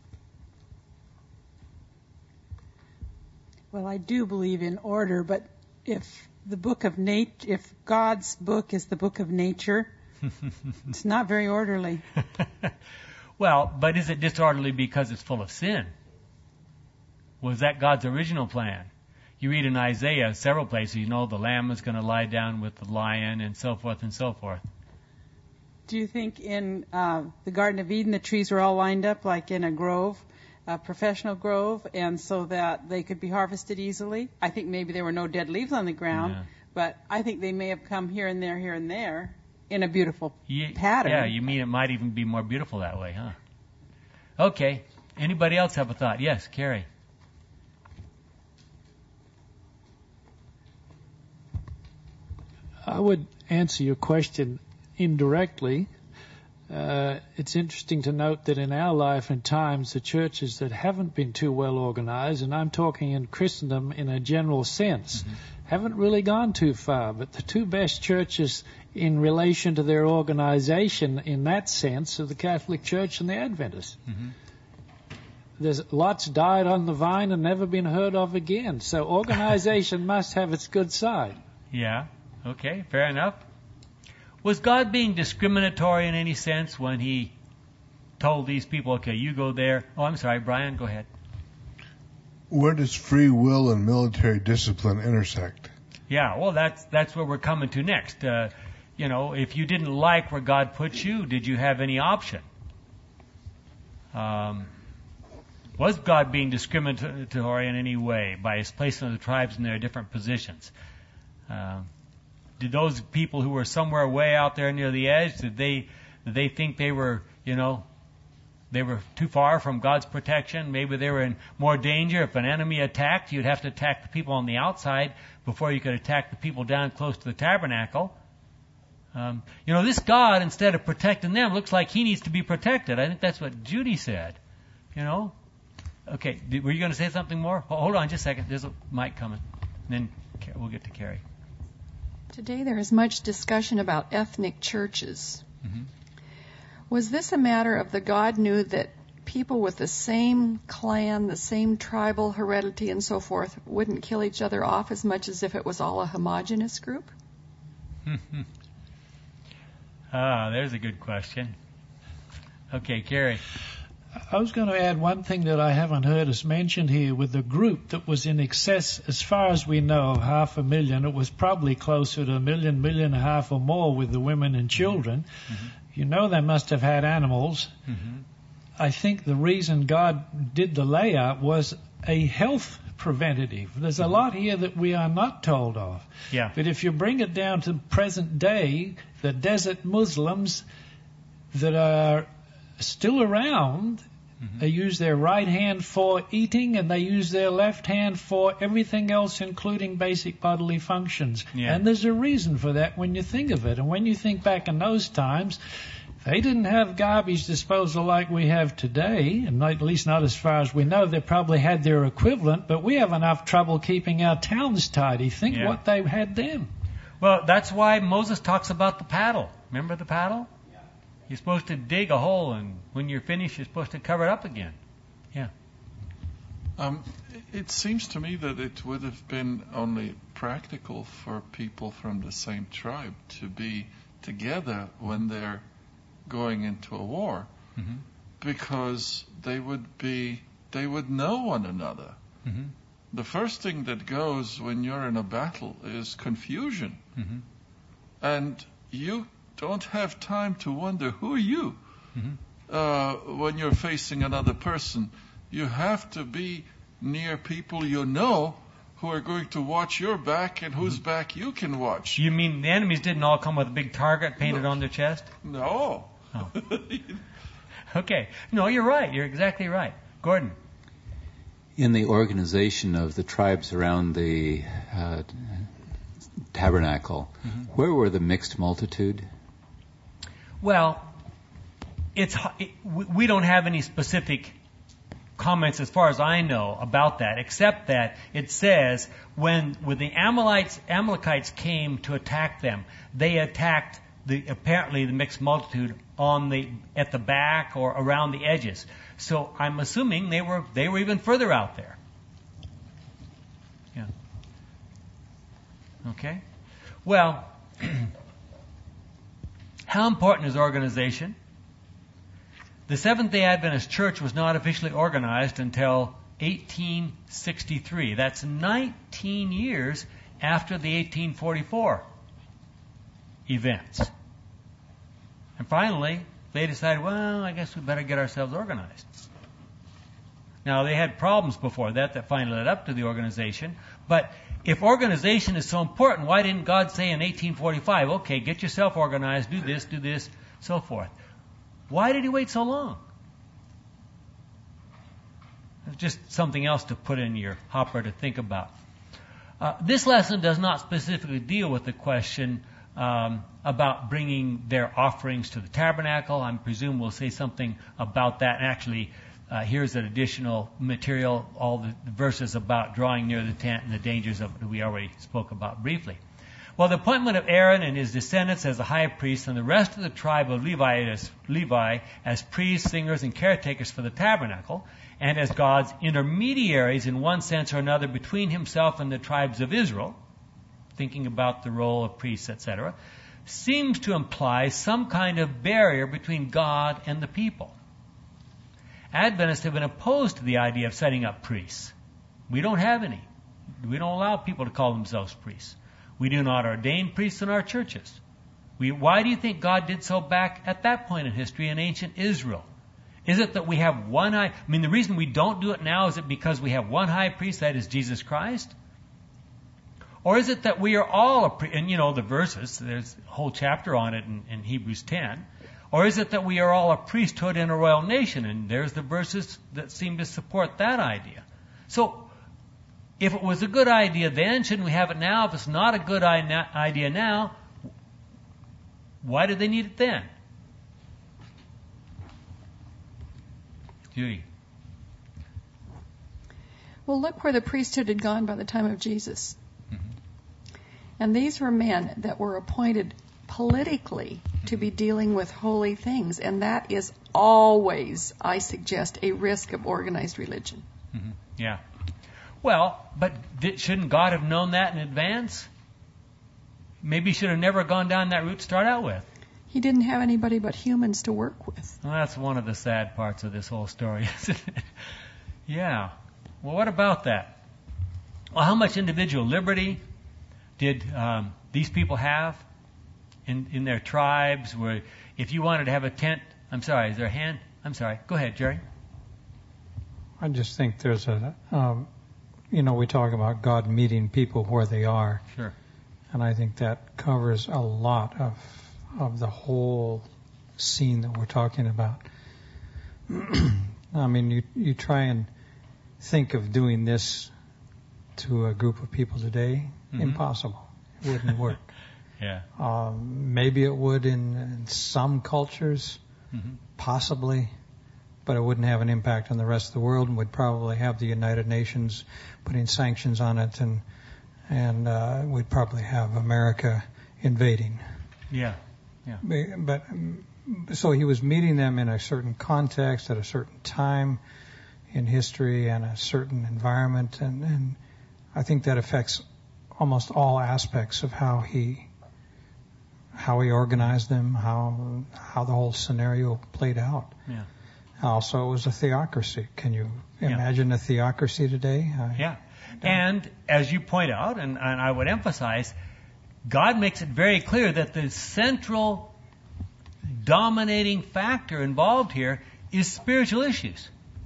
Well, I do believe in order, but if God's book is the book of nature, it's not very orderly. Well, but is it disorderly because it's full of sin? Was that God's original plan? You read in Isaiah several places, the lamb is going to lie down with the lion and so forth and so forth. Do you think in the Garden of Eden the trees were all lined up like in a grove, a professional grove, and so that they could be harvested easily? I think maybe there were no dead leaves on the ground, but I think they may have come here and there in a beautiful pattern. Yeah, you mean it might even be more beautiful that way, huh? Okay. Anybody else have a thought? Yes, Carrie. I would answer your question indirectly. It's interesting to note that in our life and times, the churches that haven't been too well organized, and I'm talking in Christendom in a general sense, haven't really gone too far. But the two best churches in relation to their organization in that sense are the Catholic Church and the Adventists. There's lots died on the vine and never been heard of again. So organization must have its good side. Yeah. Okay, fair enough. Was God being discriminatory in any sense when he told these people, okay, you go there? Oh, I'm sorry, Brian, go ahead. Where does free will and military discipline intersect? Yeah, well, that's where we're coming to next. If you didn't like where God put you, did you have any option? Was God being discriminatory in any way by his placing the tribes in their different positions? Did those people who were somewhere way out there near the edge, did they think they were, they were too far from God's protection? Maybe they were in more danger. If an enemy attacked, you'd have to attack the people on the outside before you could attack the people down close to the tabernacle. This God, instead of protecting them, looks like he needs to be protected. I think that's what Judy said. Okay, were you going to say something more? Hold on just a second. There's a mic coming. And then we'll get to Carrie. Today there is much discussion about ethnic churches. Was this a matter of the God knew that people with the same clan, the same tribal heredity and so forth wouldn't kill each other off as much as if it was all a homogeneous group? There's a good question. Okay, Carrie. I was going to add one thing that I haven't heard us mentioned here. With the group that was in excess, as far as we know, of 500,000, it was probably closer to 1.5 million or more with the women and children. They must have had animals. I think the reason God did the layout was a health preventative. There's a lot here that we are not told of. Yeah. But if you bring it down to present day, the desert Muslims that are still around, they use their right hand for eating and they use their left hand for everything else, including basic bodily functions. And there's a reason for that when you think of it. And when you think back in those times, they didn't have garbage disposal like we have today, and at least not as far as we know. They probably had their equivalent, but we have enough trouble keeping our towns tidy. Think what they had then. Well, that's why Moses talks about the paddle. Remember the paddle? Yeah. You're supposed to dig a hole, and when you're finished, you're supposed to cover it up again. Yeah. It seems to me that it would have been only practical for people from the same tribe to be together when they're going into a war, because they would know one another. Mm-hmm. The first thing that goes when you're in a battle is confusion. Mm-hmm. And you don't have time to wonder, who are you? Mm-hmm. When you're facing another person, you have to be near people you know who are going to watch your back and whose back you can watch. You mean the enemies didn't all come with a big target painted on their chest? No. Oh. Okay. No, you're right. You're exactly right. Gordon. In the organization of the tribes around the tabernacle, where were the mixed multitude? Well, we don't have any specific comments as far as I know about that, except that it says when the Amalekites came to attack them, they attacked apparently the mixed multitude at the back or around the edges. So I'm assuming they were even further out there. Yeah. Okay. Well, how important is organization? The Seventh-day Adventist Church was not officially organized until 1863. That's 19 years after the 1844 events. And finally, they decided, well, I guess we better get ourselves organized. Now, they had problems before that finally led up to the organization. But if organization is so important, why didn't God say in 1845, okay, get yourself organized, do this, so forth? Why did he wait so long? It's just something else to put in your hopper to think about. This lesson does not specifically deal with the question about bringing their offerings to the tabernacle. I presume we'll say something about that. And actually, here's an additional material, all the verses about drawing near the tent and the dangers of it we already spoke about briefly. Well, the appointment of Aaron and his descendants as the high priest and the rest of the tribe of Levi as priests, singers, and caretakers for the tabernacle, and as God's intermediaries in one sense or another between himself and the tribes of Israel, thinking about the role of priests, etc., seems to imply some kind of barrier between God and the people. Adventists have been opposed to the idea of setting up priests. We don't have any. We don't allow people to call themselves priests. We do not ordain priests in our churches. Why do you think God did so back at that point in history in ancient Israel? Is it that we have one high... I mean, the reason we don't do it now, is it because we have one high priest, that is Jesus Christ? Or is it that we are all a priest? And you know the verses, there's a whole chapter on it in Hebrews 10. Or is it that we are all a priesthood and a royal nation? And there's the verses that seem to support that idea. So, if it was a good idea then, shouldn't we have it now? If it's not a good idea now, why did they need it then? Judy. Well, look where the priesthood had gone by the time of Jesus. Mm-hmm. And these were men that were appointed politically to be dealing with holy things. And that is always, I suggest, a risk of organized religion. Mm-hmm. Yeah. Well, but shouldn't God have known that in advance? Maybe he should have never gone down that route to start out with. He didn't have anybody but humans to work with. Well, that's one of the sad parts of this whole story, isn't it? Yeah. Well, what about that? Well, how much individual liberty did these people have in their tribes? Where if you wanted to have a tent... I'm sorry, is there a hand? I'm sorry. Go ahead, Jerry. I just think there's we talk about God meeting people where they are. Sure. And I think that covers a lot of the whole scene that we're talking about. I mean, you try and think of doing this to a group of people today. Mm-hmm. Impossible. It wouldn't work. Yeah. Maybe it would in some cultures, mm-hmm. possibly, but it wouldn't have an impact on the rest of the world, and would probably have the United Nations putting sanctions on it and we'd probably have America invading. Yeah. But so he was meeting them in a certain context at a certain time in history and a certain environment, and I think that affects almost all aspects of how he organized them, how the whole scenario played out. Yeah. Also, it was a theocracy. Can you imagine a theocracy today? And as you point out, and I would emphasize, God makes it very clear that the central dominating factor involved here is spiritual issues.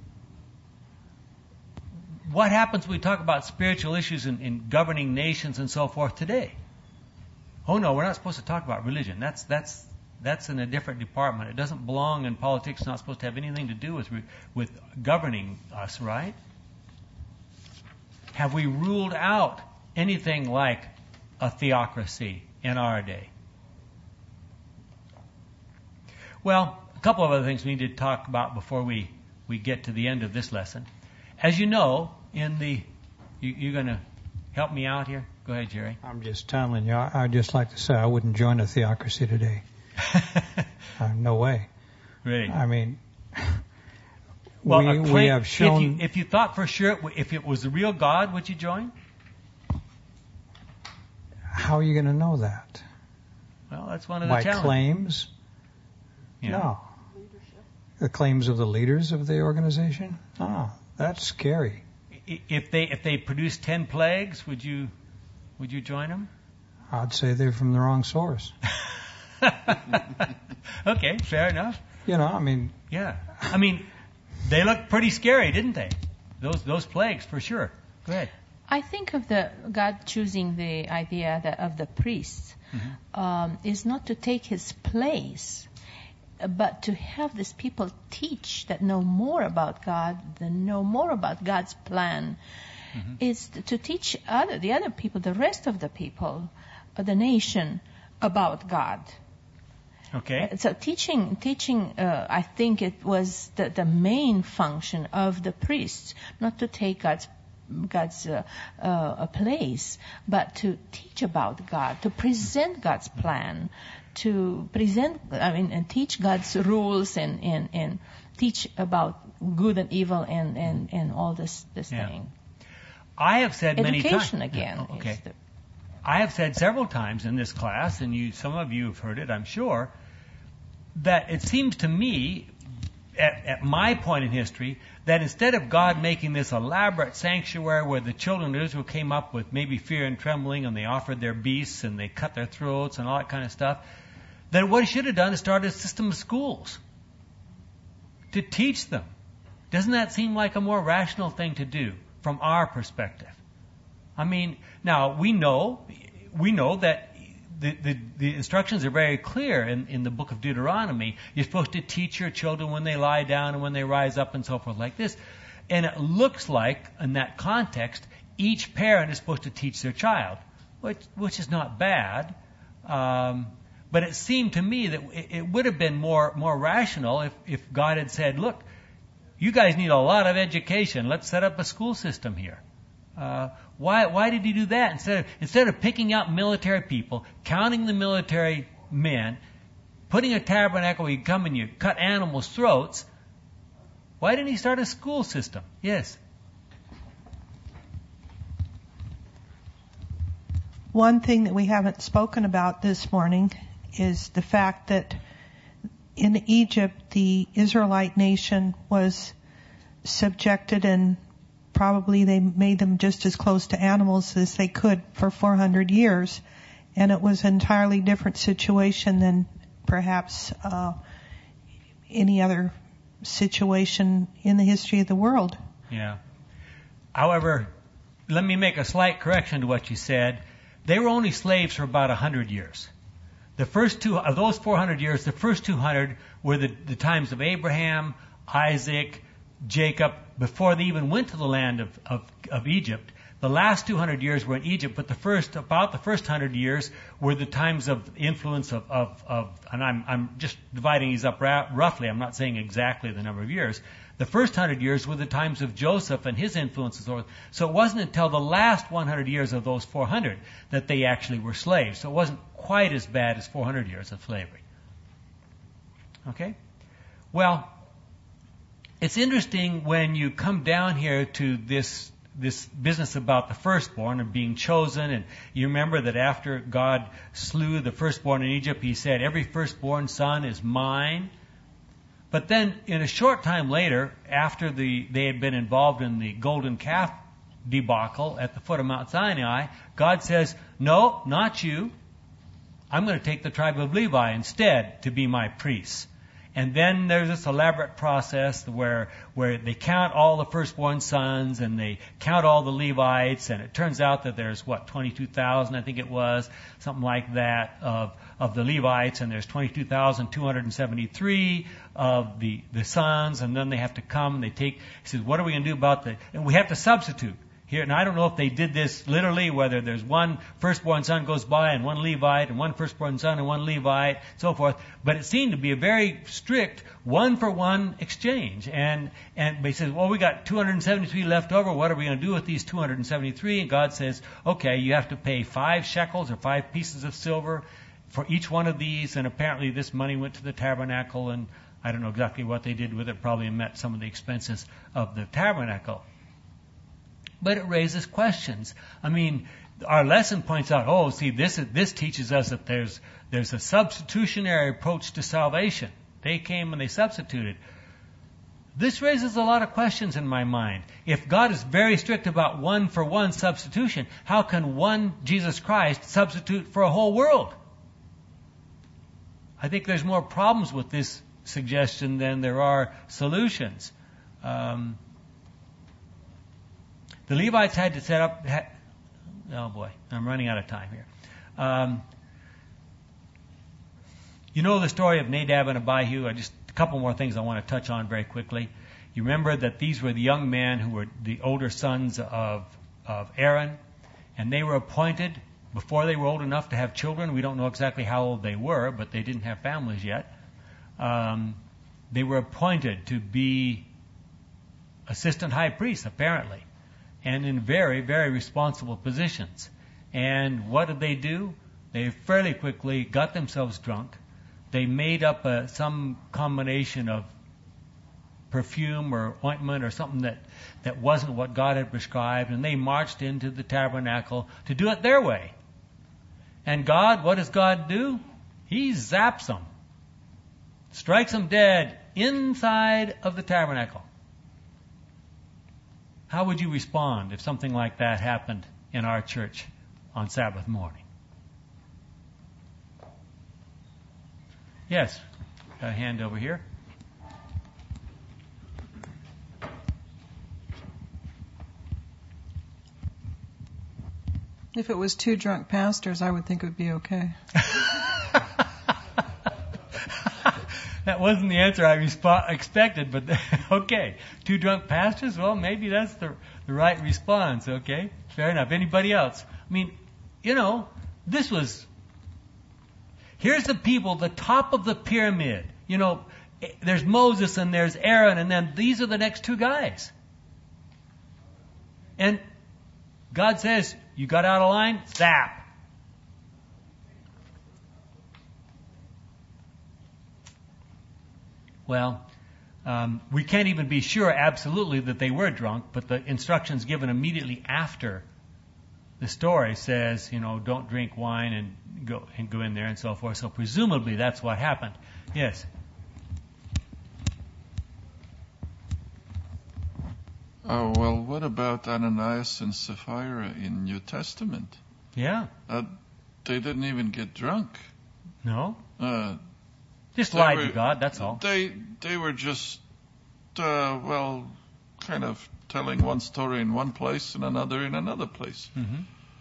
What happens when we talk about spiritual issues in governing nations and so forth today? Oh no, we're not supposed to talk about religion. That's in a different department. It doesn't belong in politics. It's not supposed to have anything to do with governing us, right? Have we ruled out anything like a theocracy in our day? Well, a couple of other things we need to talk about before we get to the end of this lesson. As you know, you're going to help me out here? Go ahead, Jerry. I'm just telling you, I'd just like to say I wouldn't join a theocracy today. No way. Really? I mean, well, we have shown... If you thought for sure, if it was the real God, would you join? How are you going to know that? Well, that's one of the challenges. By claims? Yeah. No. The claims of the leaders of the organization? Oh, that's scary. If they produce 10 plagues, would you join them? I'd say they're from the wrong source. Okay, fair enough. I mean... Yeah. I mean, they look pretty scary, didn't they? Those plagues, for sure. Go ahead. I think of God choosing the idea of the priest is not to take his place, but to have these people teach that know more about God, that know more about God's plan, is to teach the other people, the rest of the people, the nation, about God. Okay. So teaching, I think it was the main function of the priests, not to take God's place, but to teach about God, to present God's plan, and teach God's rules and teach about good and evil and all this thing. I have said many times. Education again. Okay. I have said several times in this class, and some of you have heard it, I'm sure, that it seems to me, at my point in history, that instead of God making this elaborate sanctuary where the children of Israel came up with maybe fear and trembling and they offered their beasts and they cut their throats and all that kind of stuff, then what he should have done is started a system of schools to teach them. Doesn't that seem like a more rational thing to do from our perspective? I mean, now we know that the instructions are very clear in the book of Deuteronomy. You're supposed to teach your children when they lie down and when they rise up and so forth like this. And it looks like, in that context, each parent is supposed to teach their child, which is not bad. But it seemed to me that it would have been more rational if God had said, look, you guys need a lot of education. Let's set up a school system here. Why did he do that? Instead of picking out military people, counting the military men, putting a tabernacle where you come and you cut animals' throats, why didn't he start a school system? Yes. One thing that we haven't spoken about this morning is the fact that in Egypt, the Israelite nation was subjected, and probably they made them just as close to animals as they could for 400 years. And it was an entirely different situation than perhaps any other situation in the history of the world. Yeah. However, let me make a slight correction to what you said. They were only slaves for about 100 years. The first two of those 400 years, the first 200 were the times of Abraham, Isaac, Jacob, before they even went to the land of Egypt. The last 200 years were in Egypt, but the first 100 years were the times of influence of and I'm just dividing these up roughly. I'm not saying exactly the number of years. The first 100 years were the times of Joseph and his influences. So it wasn't until the last 100 years of those 400 that they actually were slaves. So it wasn't quite as bad as 400 years of slavery. Okay? Well, it's interesting when you come down here to this business about the firstborn and being chosen, and you remember that after God slew the firstborn in Egypt, He said, every firstborn son is mine. But then in a short time later, after they had been involved in the golden calf debacle at the foot of Mount Sinai, God says, no, not you. I'm going to take the tribe of Levi instead to be my priests. And then there's this elaborate process where they count all the firstborn sons and they count all the Levites, and it turns out that there's 22,000, I think it was, something like that, of the Levites, and there's 22,273 of the sons, and then they have to come and he says, what are we going to do about and we have to substitute. Here, and I don't know if they did this literally, whether there's one firstborn son goes by and one Levite, and one firstborn son and one Levite, so forth. But it seemed to be a very strict one-for-one exchange. And he says, well, we got 273 left over. What are we going to do with these 273? And God says, okay, you have to pay 5 shekels or 5 pieces of silver for each one of these. And apparently this money went to the tabernacle, and I don't know exactly what they did with it. Probably met some of the expenses of the tabernacle. But it raises questions. I mean, our lesson points out, this teaches us that there's a substitutionary approach to salvation. They came and they substituted. This raises a lot of questions in my mind. If God is very strict about one-for-one substitution, how can one Jesus Christ substitute for a whole world? I think there's more problems with this suggestion than there are solutions. The Levites had to set up... oh boy, I'm running out of time here. You know the story of Nadab and Abihu. Just a couple more things I want to touch on very quickly. You remember that these were the young men who were the older sons of Aaron, and they were appointed before they were old enough to have children. We don't know exactly how old they were, but they didn't have families yet. They were appointed to be assistant high priests, apparently, and in very, very responsible positions. And what did they do? They fairly quickly got themselves drunk. They made up some combination of perfume or ointment or something that wasn't what God had prescribed, and they marched into the tabernacle to do it their way. And God, what does God do? He zaps them, strikes them dead inside of the tabernacle. How would you respond if something like that happened in our church on Sabbath morning? Yes, got a hand over here. If it was 2 drunk pastors, I would think it would be okay. That wasn't the answer I expected, but okay. 2 drunk pastors? Well, maybe that's the right response, okay? Fair enough. Anybody else? I mean, here's the people, the top of the pyramid. There's Moses and there's Aaron, and then these are the next 2 guys. And God says, you got out of line? Zap. Well, we can't even be sure absolutely that they were drunk, but the instructions given immediately after the story says, don't drink wine and go in there and so forth. So presumably that's what happened. Yes. Oh, well, what about Ananias and Sapphira in New Testament? Yeah. They didn't even get drunk. No. Just lied to God, that's all. They were just, kind of telling one story in one place and another in another place. Mm-hmm.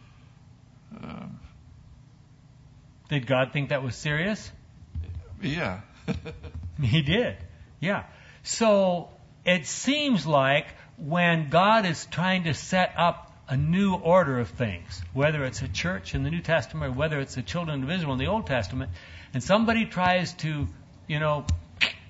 Did God think that was serious? Yeah. He did. Yeah. So it seems like when God is trying to set up a new order of things, whether it's a church in the New Testament or whether it's the children of Israel in the Old Testament, and somebody tries to,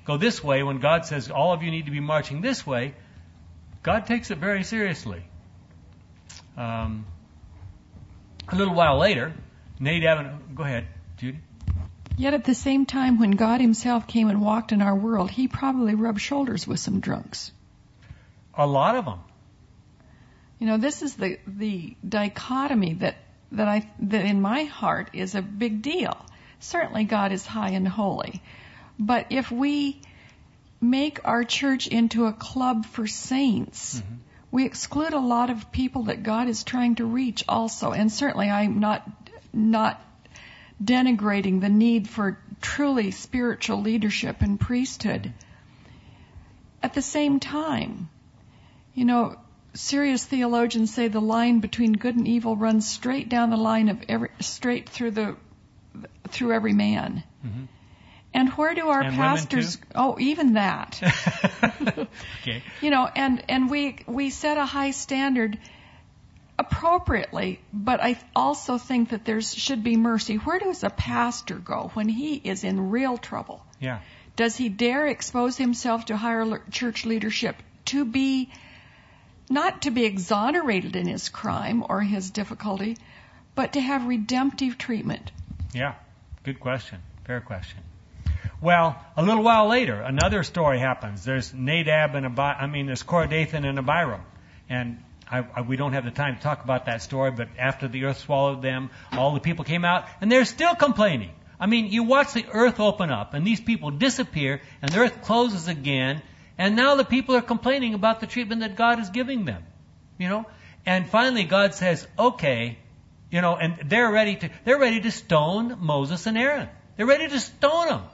go this way when God says all of you need to be marching this way, God takes it very seriously. A little while later, Nadab, go ahead, Judy. Yet at the same time, when God himself came and walked in our world, he probably rubbed shoulders with some drunks. A lot of them. You know, this is the dichotomy that in my heart is a big deal. Certainly God is high and holy. But if we make our church into a club for saints, we exclude a lot of people that God is trying to reach also. And certainly I'm not denigrating the need for truly spiritual leadership and priesthood. At the same time, you know, serious theologians say the line between good and evil runs straight down the line of straight through every man. Mm-hmm. And where do our pastors? Oh, even that. Okay. You know, and we set a high standard appropriately, but I also think that there should be mercy. Where does a pastor go when he is in real trouble? Yeah. Does he dare expose himself to higher church leadership to be not to be exonerated in his crime or his difficulty, but to have redemptive treatment? Yeah. Good question. Fair question. Well, a little while later, another story happens. There's Nadab and there's Korah, Dathan, and Abiram, and we don't have the time to talk about that story, but after the earth swallowed them, all the people came out, and they're still complaining. I mean, you watch the earth open up, and these people disappear, and the earth closes again, and now the people are complaining about the treatment that God is giving them. You know? And finally God says, okay, you know, and they're ready to stone Moses and Aaron. They're ready to stone them.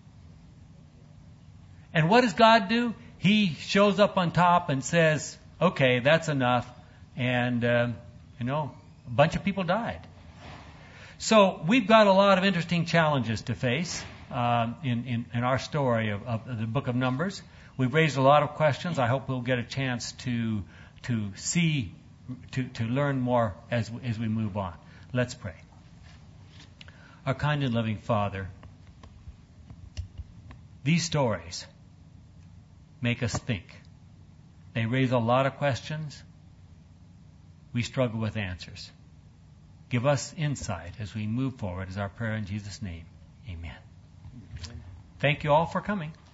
And what does God do? He shows up on top and says, okay, that's enough. And, a bunch of people died. So we've got a lot of interesting challenges to face in our story of the book of Numbers. We've raised a lot of questions. I hope we'll get a chance to learn more as we move on. Let's pray. Our kind and loving Father, these stories make us think. They raise a lot of questions. We struggle with answers. Give us insight as we move forward is our prayer in Jesus' name. Amen. Thank you all for coming.